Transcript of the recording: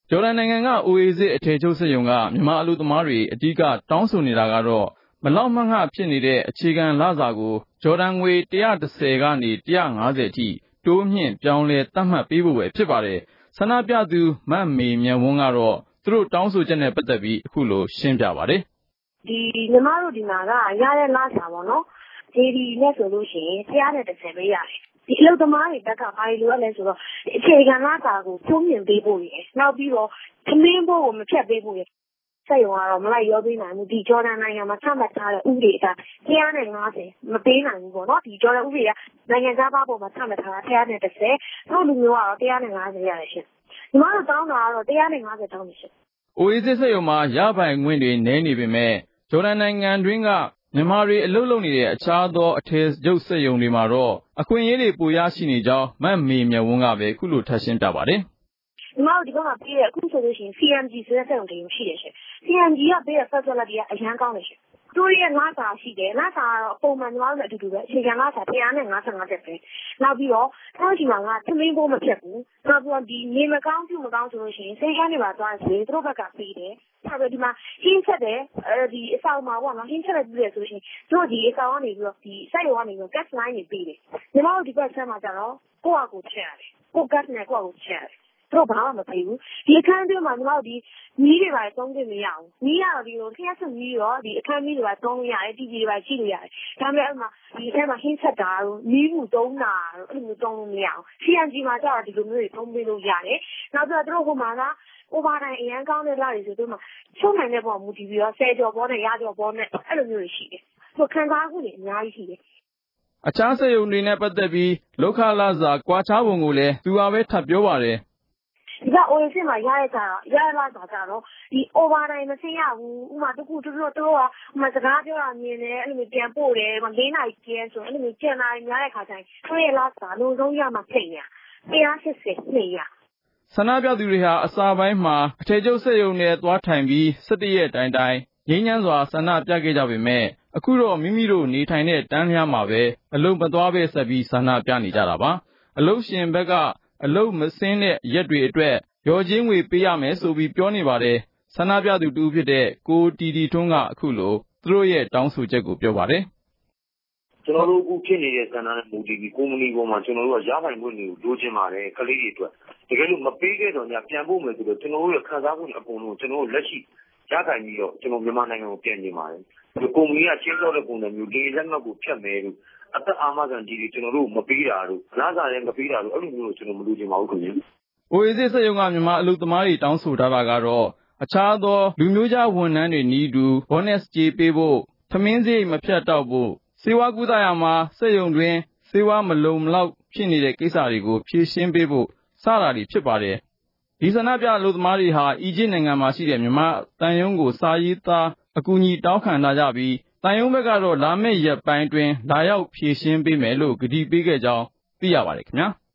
ဂျော်ဒန်နိုင်ငံက Oasis အထည်ချုပ်စက်ရုံကမြန်မာအလုပ်သမားတွေအဓိကတောင်းဆိုနေတာကတော့မလောက်မငှဖြစ်နေတဲ့အခြေခံလစာကိုဂျော်ဒန်ငွေ110ကနေ150အထိတိုးမြှင့်ပြောင်းလဲသတ်မှတ်ပေးဖို့ပဲဖြစ်ပါတယ်။ဆန္ဒပြသူမမေမြတ်ဝန်းကတော့သူတို့တောင်းဆိုချက်နဲ့ပတ်သက်ပြီးအခုလိုရှင်းပြပါတယ်။ညီမတို့ဒီမှာကရတဲ့လစာပေါ့နော်။ JD နဲ့ဆိုလို့ရှိရင်110ပဲရတယ်။ဒီအလုပ်သမားတွေဘက်ကဘာလို့လိုရလဲဆိုတော့အခြေခံလစာကိုတိုးမြှင့်ပေးဖို့ရယ်။နောက်ပြီးတော့သမင်းဖို့ကိုမဖြတ်ပေးဖို့ရယ်။စက်ရုံကတော့မလိုက်ရောပေးနိုင်ဘူးဒီဂျော်ဒန်နိုင်ငံမှာချမှတ်ထားတဲ့ဥပဒေအတိုင်း150မပေးနိုင်ဘူးပေါ့နော်ဒီဂျော်ဒန်ဥပဒေကနိုင်ငံသားဘာပေါ်မှာချမှတ်ထားတာ110တို့လူမျိုးကတော့150ရတယ်ရှင်ညီမတို့တောင်းတာကတော့150တောင်းနေရှင် Oasis စက်ရုံမှာရပိုင်ခွင့်တွေနည်းနေပေမဲ့ဂျော်ဒန်နိုင်ငံတွင်းကမြန်မာတွေအလုပ်လုပ်နေတဲ့အခြားသောအထည်ချုပ်စက်ရုံတွေမှာတော့အခွင့်အရေးတွေပိုရရှိနေကြောင်းမမေမြတ်ဝန်းကပဲခုလိုထပ်ရှင်းပြပါတယ်ညီမတို့ဒီဘက်မှာပေးတဲ့အခုဆိုလို့ရှိရင် CMG ဆိုတဲ့စက်ရုံတွေရှိတယ်ရှင် CMG ကပေးတဲ့ facility ကအရန်ကောင်းတယ်ရှင်တို့ရဲ့လစာရှိတယ်လစာကတော့ပုံမှန်ညီမတို့နဲ့အတူတူပဲအခြေခံလစာ155တက်ပဲနောက်ပြီးတော့ကျွန်တော်ဒီမှာကသမင်းဖို့မဖြစ်ဘူးနောက်ပြီးတော့ဒီနေမကောင်းပြုမကောင်းဆိုလို့ရှိရင်စိတ်ကန်းတွေပါသွားတယ်သူတို့ဘက်ကပေးတယ်ဆက်ပြီးဒီမှာဟင်းချက်တယ်ဒီအဆောင်မှာပေါ့နော်ဟင်းချက်တယ်ပြီးရဆိုလို့ရှိရင်တို့ဒီအဆောင်ကနေပြီးတော့ဒီစက်ရုံကနေပြီးတော့ gas line တွေပေးတယ်ညီမတို့ဒီဘက်ဆမ်းမှာကျတော့ကိုယ့်အကူချက်ရတယ်ကို gas နဲ့ကိုယ့်အကူချက်ရတယ်တို့ဘာမှမပေးဘူးဒီအခန်းအတွင်းမှာညီမတို့ဒီမီးတွေပါသုံးခွင့်မရဘူးမီးကတော့ဒီလိုခရက်ဆွမီးရောဒီအခန်းမီးတွေပါသုံးလို့ရတယ် TV တွေပါကြည့်လို့ရတယ်ဒါပေမဲ့အဲ့မှာဒီအထဲမှာဟင်းချက်တာတို့မီးဘူးသုံးတာတို့အဲ့လိုမျိုးသုံးလို့မရဘူး CNG မှာကျတော့ဒီလိုမျိုးတွေသုံးပေးလို့ရတယ်နောက်ပြီးတော့တို့ဟိုမှာက overtime အရန်ကောင်းတဲ့လာတွေဆိုတို့မှာချုပ်နိုင်တဲ့ပုံမူတည်ပြီးတော့10ကျော်ပေါ်နဲ့ရကျော်ပေါ်နဲ့အဲ့လိုမျိုးတွေရှိတယ်သူခံစားမှုတွေအများကြီးရှိတယ်အခြားစက်ရုံတွေနဲ့ပတ်သက်ပြီးလောက်ခလစာကွာခြားပုံကိုလည်းသူကပဲထပ်ပြောပါတယ်ဒီက Oasis မှာရတဲ့လာစာကြတော့ဒီ overtime မသိရဘူးဥမာတခုတို့ကဥမာစကားပြောတာမြင်တယ်အဲ့လိုမျိုးပြန်ပို့တယ်4နာရီကျန်းဆိုအဲ့လိုမျိုးကျန်တာများတဲ့ခါကျရင်သူ့ရဲ့လာစာလုံးဆုံးရမှာဖိတ်ရ180 200 ဆန္ဒပြသူတွေဟာအစာပိုင်းမှာအထည်ချုပ်စက်ရုံနဲ့သွားထိုင်ပြီး17ရက်တိုင်ငြိမ်းချမ်းစွာဆန္ဒပြခဲ့ကြပေမဲ့အခုတော့မိမိတို့နေထိုင်တဲ့တန်းလျားမှာပဲအလုပ်မသွားဘဲဆက်ပြီးဆန္ဒပြနေကြတာပါအလုပ်ရှင်ဘက်ကအလုပ်မဆင်းတဲ့ရက်တွေအတွက်ရော်ချင်းငွေပေးရမယ်ဆိုပြီးပြောနေပါတယ်ဆန္ဒပြသူတူဖြစ်တဲ့ကိုတီတီထွန်းကအခုလိုသူတို့ရဲ့တောင်းဆိုချက်ကိုပြောပါတယ်ကျွန်တော်တို့အခုဖြစ်နေတဲ့ဆန္ဒနဲ့မူတည်ပြီးကုမ္ပဏီပေါ်မှာကျွန်တော်တို့ကရပိုင်ခွင့်တွေကိုလိုချင်ပါတယ်ကလေးတွေအတွက်တကယ်လို့မပေးခဲ့တော့ညပြန်ဖို့မယ်ဆိုတော့ကျွန်တော်တို့ရဲ့ခံစားမှုအကုန်လုံးကျွန်တော်တို့လက်ရှိရခိုင်ပြီးတော့ကျွန်တော်မြန်မာနိုင်ငံကိုပြန်နေပါတယ်ဒီကုမ္ပဏီကချင်းစောတဲ့ပုံစံမျိုးဒီလက်မှတ်ကိုဖြတ်မယ်လို့အသက်အာမခံကြီးတွေကျွန်တော်တို့မပေးတာတို့လာစားလည်းမပေးတာတို့အဲ့လိုမျိုးကျွန်တော်မလိုချင်ပါဘူးခင်ဗျာ Oasis စက်ရုံကမြန်မာအလုပ်သမားတွေတောင်းဆိုထားတာကတော့အခြားသောလူမျိုးခြားဝန်ထမ်းတွေနည်းတူ bonus ကြေးပေးဖို့သမင်းစရိတ်မဖြတ်တောက်ဖို့စေဝါကုသရာမှာစက်ရုံတွင်စေဝါမလုံမလောက်ဖြစ်နေတဲ့ကိစ္စတွေကိုဖြေရှင်းပေးဖို့စတာတွေဖြစ်ပါတယ်ဒီဆန္ဒပြအလုပ်သမားတွေဟာအီဂျစ်နိုင်ငံမှာရှိတဲ့မြန်မာတန်ယုံကိုစာရေးသားအကူအညီတောင်းခံလာကြပြီးတန်ယုံဘက်ကတော့လာမယ့်ရက်ပိုင်းတွင်လာရောက်ဖြေရှင်းပေးမယ်လို့ကတိပေးခဲ့ကြောင်းသိရပါတယ်ခင်ဗျာ